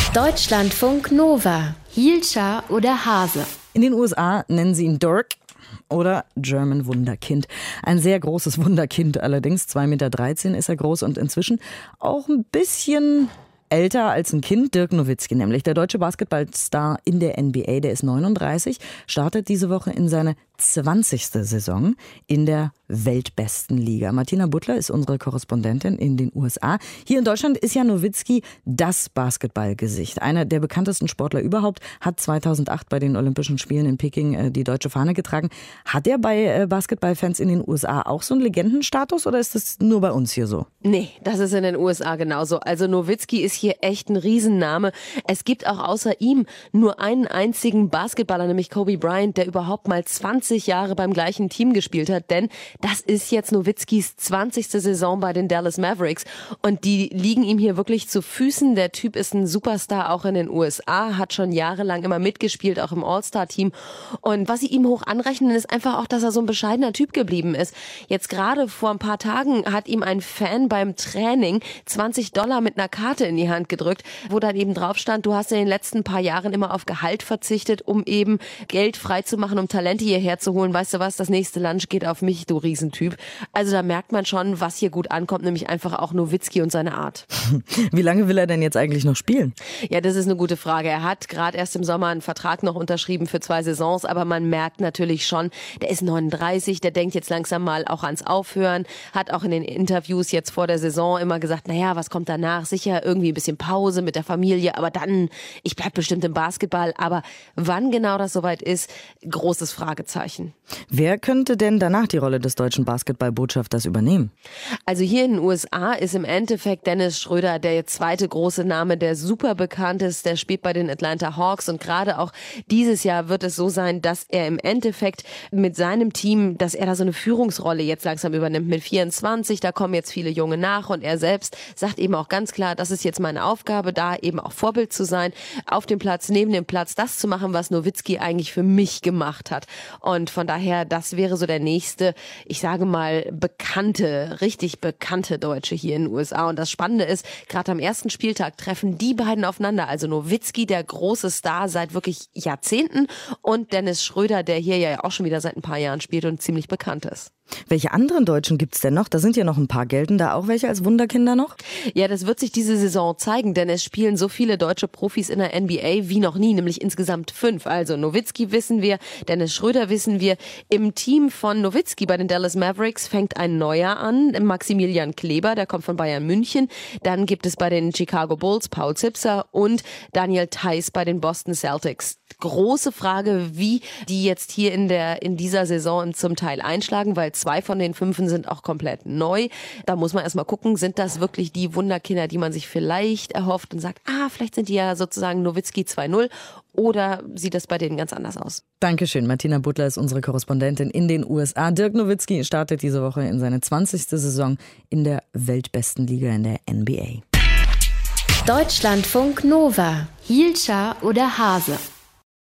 Deutschlandfunk Nova. Hielscher oder Hase? In den USA nennen sie ihn Dirk oder German Wunderkind. Ein sehr großes Wunderkind allerdings. 2,13 Meter ist er groß und inzwischen auch ein bisschen älter als ein Kind. Dirk Nowitzki nämlich, der deutsche Basketballstar in der NBA, der ist 39, startet diese Woche in seine 20. Saison in der weltbesten Liga. Martina Butler ist unsere Korrespondentin in den USA. Hier in Deutschland ist ja Nowitzki das Basketballgesicht. Einer der bekanntesten Sportler überhaupt, hat 2008 bei den Olympischen Spielen in Peking die deutsche Fahne getragen. Hat er bei Basketballfans in den USA auch so einen Legendenstatus oder ist das nur bei uns hier so? Nee, das ist in den USA genauso. Also Nowitzki ist hier echt ein Riesenname. Es gibt auch außer ihm nur einen einzigen Basketballer, nämlich Kobe Bryant, der überhaupt mal 20 Jahre beim gleichen Team gespielt hat, denn das ist jetzt Nowitzkis 20. Saison bei den Dallas Mavericks und die liegen ihm hier wirklich zu Füßen. Der Typ ist ein Superstar auch in den USA, hat schon jahrelang immer mitgespielt, auch im All-Star-Team und was sie ihm hoch anrechnen, ist einfach auch, dass er so ein bescheidener Typ geblieben ist. Jetzt gerade vor ein paar Tagen hat ihm ein Fan beim Training $20 mit einer Karte in die Hand gedrückt, wo dann eben drauf stand, du hast in den letzten paar Jahren immer auf Gehalt verzichtet, um eben Geld freizumachen, um Talente hierher zu holen. Weißt du was, das nächste Lunch geht auf mich, du Riesentyp. Also da merkt man schon, was hier gut ankommt, nämlich einfach auch Nowitzki und seine Art. Wie lange will er denn jetzt eigentlich noch spielen? Ja, das ist eine gute Frage. Er hat gerade erst im Sommer einen Vertrag noch unterschrieben für 2 Saisons, aber man merkt natürlich schon, der ist 39, der denkt jetzt langsam mal auch ans Aufhören, hat auch in den Interviews jetzt vor der Saison immer gesagt, naja, was kommt danach? Sicher irgendwie ein bisschen Pause mit der Familie, aber dann, ich bleib bestimmt im Basketball. Aber wann genau das soweit ist, großes Fragezeichen. Wer könnte denn danach die Rolle des deutschen Basketballbotschafters übernehmen? Also hier in den USA ist im Endeffekt Dennis Schröder der zweite große Name, der super bekannt ist. Der spielt bei den Atlanta Hawks und gerade auch dieses Jahr wird es so sein, dass er im Endeffekt mit seinem Team, dass er da so eine Führungsrolle jetzt langsam übernimmt mit 24. Da kommen jetzt viele Junge nach und er selbst sagt eben auch ganz klar, das ist jetzt meine Aufgabe, da eben auch Vorbild zu sein, auf dem Platz, neben dem Platz, das zu machen, was Nowitzki eigentlich für mich gemacht hat. Und von daher, das wäre so der nächste, ich sage mal, richtig bekannte Deutsche hier in den USA. Und das Spannende ist, gerade am ersten Spieltag treffen die beiden aufeinander. Also Nowitzki, der große Star seit wirklich Jahrzehnten und Dennis Schröder, der hier ja auch schon wieder seit ein paar Jahren spielt und ziemlich bekannt ist. Welche anderen Deutschen gibt's denn noch? Da sind ja noch ein paar. Gelten da auch welche als Wunderkinder noch? Ja, das wird sich diese Saison zeigen, denn es spielen so viele deutsche Profis in der NBA wie noch nie, nämlich insgesamt 5. Also Nowitzki wissen wir, Dennis Schröder wissen wir. Im Team von Nowitzki bei den Dallas Mavericks fängt ein neuer an, Maximilian Kleber, der kommt von Bayern München. Dann gibt es bei den Chicago Bulls Paul Zipser und Daniel Theis bei den Boston Celtics. Große Frage, wie die jetzt hier in dieser Saison zum Teil einschlagen, weil 2 von den 5 sind auch komplett neu. Da muss man erstmal gucken, sind das wirklich die Wunderkinder, die man sich vielleicht erhofft und sagt, vielleicht sind die ja sozusagen Nowitzki 2.0 oder sieht das bei denen ganz anders aus? Dankeschön. Martina Butler ist unsere Korrespondentin in den USA. Dirk Nowitzki startet diese Woche in seine 20. Saison in der weltbesten Liga in der NBA. Deutschlandfunk Nova. Hielscher oder Hase?